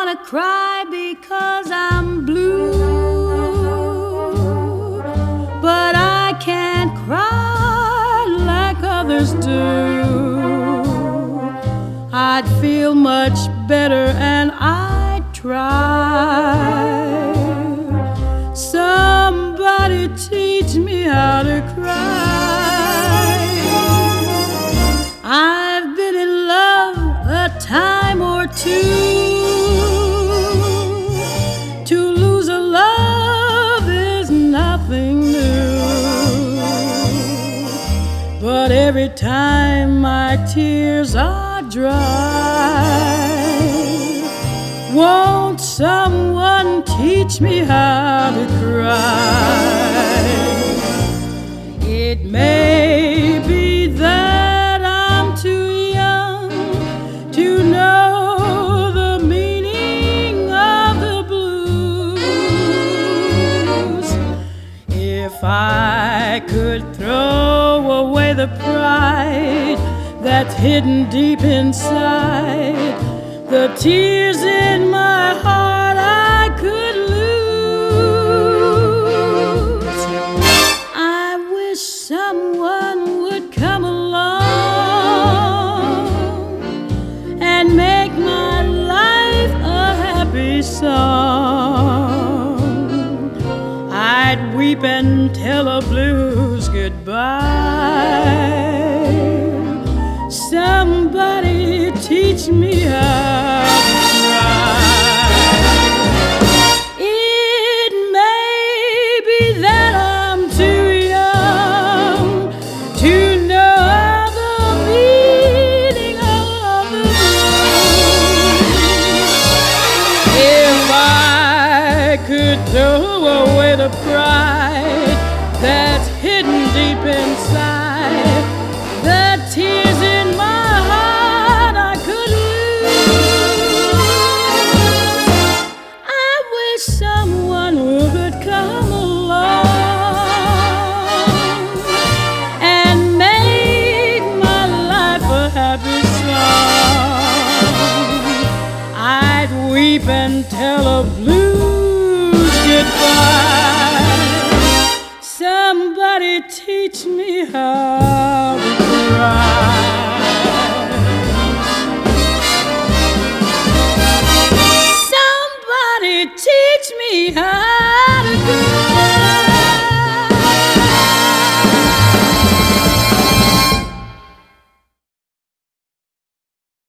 wanna cry because I'm blue, but I can't cry like others do. I'd feel much better and I'd try. Somebody teach me how to cry. I've been in love a time or two. To lose a love is nothing new. But every time my tears are dry, won't someone teach me how to cry? It may be that I'm too young to know the meaning of the blues. If I could throw away the pride that's hidden deep inside, the tears in my heart I could lose. I wish someone would come along and make my life a happy song. I'd weep and tell the blues goodbye. Somebody teach me how to cry. It may be that I'm too young to know the meaning of the blues. If I could throw away the pride that's hidden deep inside, the tears in my heart I could lose. I wish someone would come along and make my life a happy song. I'd weep and tell the blues goodbye. Somebody teach me how